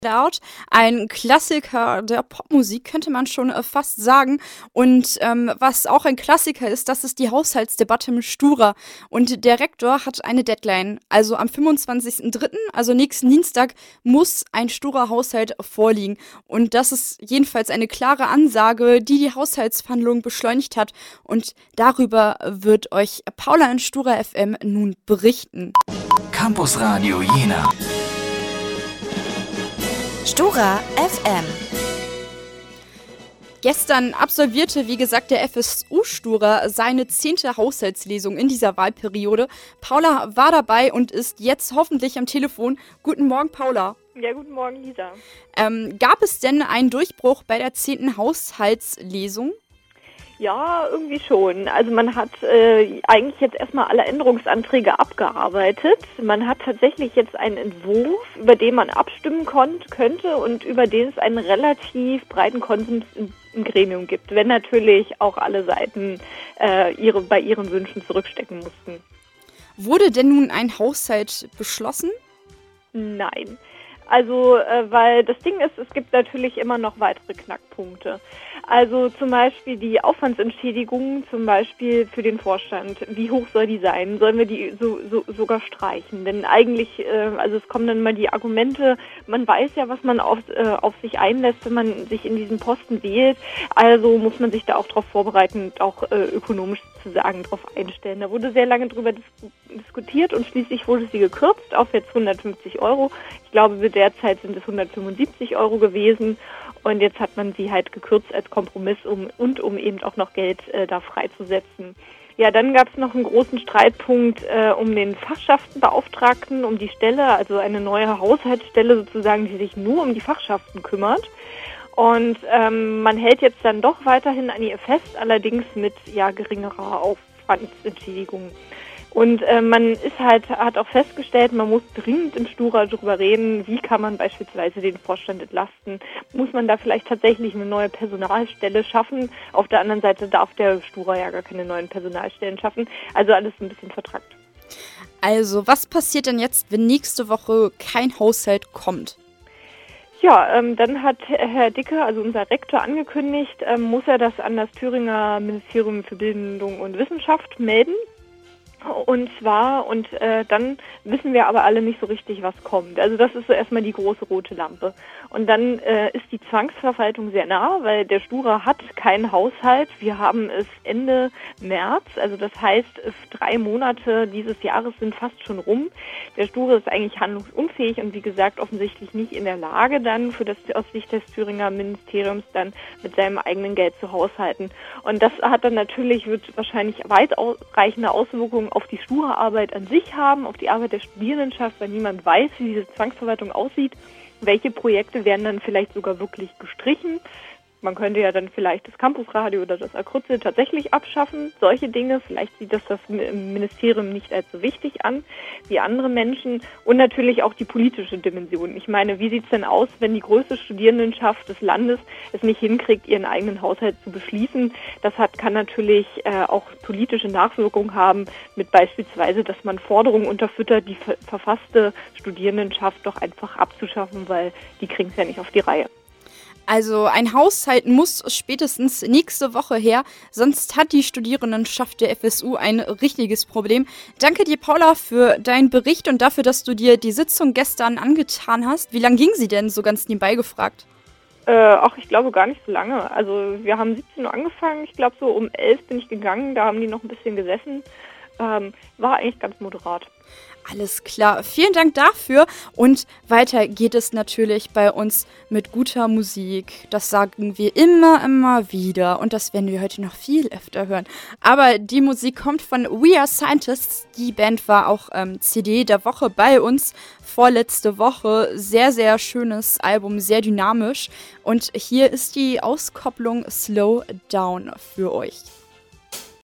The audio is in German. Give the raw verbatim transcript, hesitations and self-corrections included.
Out, ein Klassiker der Popmusik, könnte man schon äh, fast sagen. Und ähm, was auch ein Klassiker ist, das ist die Haushaltsdebatte mit Stura. Und der Rektor hat eine Deadline. Also am fünfundzwanzigsten dritten, also nächsten Dienstag, muss ein Stura-Haushalt vorliegen. Und das ist jedenfalls eine klare Ansage, die die Haushaltsverhandlungen beschleunigt hat. Und darüber wird euch Paula in Stura F M nun berichten. Campus Radio Jena. Stura F M. Gestern absolvierte, wie gesagt, der F S U Stura seine zehnte Haushaltslesung in dieser Wahlperiode. Paula war dabei und ist jetzt hoffentlich am Telefon. Guten Morgen, Paula. Ja, guten Morgen, Lisa. Ähm, gab es denn einen Durchbruch bei der zehnten Haushaltslesung? Ja, irgendwie schon. Also man hat äh, eigentlich jetzt erstmal alle Änderungsanträge abgearbeitet. Man hat tatsächlich jetzt einen Entwurf, über den man abstimmen kon- könnte und über den es einen relativ breiten Konsens im, im Gremium gibt, wenn natürlich auch alle Seiten äh, ihre, bei ihren Wünschen zurückstecken mussten. Wurde denn nun ein Haushalt beschlossen? Nein. Also, äh, weil das Ding ist, es gibt natürlich immer noch weitere Knackpunkte. Also zum Beispiel die Aufwandsentschädigungen, zum Beispiel für den Vorstand. Wie hoch soll die sein? Sollen wir die so, so, sogar streichen? Denn eigentlich, äh, also es kommen dann mal die Argumente, man weiß ja, was man auf, äh, auf sich einlässt, wenn man sich in diesen Posten wählt. Also muss man sich da auch darauf vorbereiten und auch äh, ökonomisch sozusagen darauf einstellen. Da wurde sehr lange drüber dis- diskutiert und schließlich wurde sie gekürzt auf jetzt hundertfünfzig Euro. Ich glaube, derzeit sind es hundertfünfundsiebzig Euro gewesen und jetzt hat man sie halt gekürzt als Kompromiss um, und um eben auch noch Geld äh, da freizusetzen. Ja, dann gab es noch einen großen Streitpunkt äh, um den Fachschaftenbeauftragten, um die Stelle, also eine neue Haushaltsstelle sozusagen, die sich nur um die Fachschaften kümmert. Und ähm, man hält jetzt dann doch weiterhin an ihr fest, allerdings mit ja geringerer Aufwandsentschädigung. Und äh, man ist halt, hat auch festgestellt, man muss dringend im Stura darüber reden, wie kann man beispielsweise den Vorstand entlasten. Muss man da vielleicht tatsächlich eine neue Personalstelle schaffen? Auf der anderen Seite darf der Stura ja gar keine neuen Personalstellen schaffen. Also alles ein bisschen vertrackt. Also, was passiert denn jetzt, wenn nächste Woche kein Haushalt kommt? Ja, ähm, dann hat Herr Dicke, also unser Rektor, angekündigt, ähm, muss er das an das Thüringer Ministerium für Bildung und Wissenschaft melden. Und zwar, und äh, dann wissen wir aber alle nicht so richtig, was kommt. Also das ist so erstmal die große rote Lampe. Und dann äh, ist die Zwangsverwaltung sehr nah, weil der Stura hat keinen Haushalt. Wir haben es Ende März, also das heißt, drei Monate dieses Jahres sind fast schon rum. Der Stura ist eigentlich handlungsunfähig und wie gesagt offensichtlich nicht in der Lage, dann für das aus Sicht des Thüringer Ministeriums dann mit seinem eigenen Geld zu haushalten. Und das hat dann natürlich, wird wahrscheinlich weitreichende Auswirkungen auf die Stura-Arbeit an sich haben, auf die Arbeit der Studierendenschaft, weil niemand weiß, wie diese Zwangsverwaltung aussieht. Welche Projekte werden dann vielleicht sogar wirklich gestrichen? Man könnte ja dann vielleicht das Campusradio oder das Akrützel tatsächlich abschaffen. Solche Dinge, vielleicht sieht das das Ministerium nicht als so wichtig an wie andere Menschen. Und natürlich auch die politische Dimension. Ich meine, wie sieht es denn aus, wenn die größte Studierendenschaft des Landes es nicht hinkriegt, ihren eigenen Haushalt zu beschließen? Das hat, kann natürlich äh, auch politische Nachwirkungen haben, mit beispielsweise, dass man Forderungen unterfüttert, die ver- verfasste Studierendenschaft doch einfach abzuschaffen, weil die kriegen es ja nicht auf die Reihe. Also ein Haushalt muss spätestens nächste Woche her, sonst hat die Studierendenschaft der F S U ein richtiges Problem. Danke dir, Paula, für deinen Bericht und dafür, dass du dir die Sitzung gestern angetan hast. Wie lang ging sie denn, so ganz nebenbei gefragt? Äh, ach, ich glaube gar nicht so lange. Also wir haben siebzehn Uhr angefangen, ich glaube so um elf bin ich gegangen, da haben die noch ein bisschen gesessen. Ähm, war eigentlich ganz moderat. Alles klar, vielen Dank dafür und weiter geht es natürlich bei uns mit guter Musik. Das sagen wir immer, immer wieder und das werden wir heute noch viel öfter hören. Aber die Musik kommt von We Are Scientists. Die Band war auch ähm, C D der Woche bei uns vorletzte Woche. Sehr, sehr schönes Album, sehr dynamisch und hier ist die Auskopplung Slow Down für euch.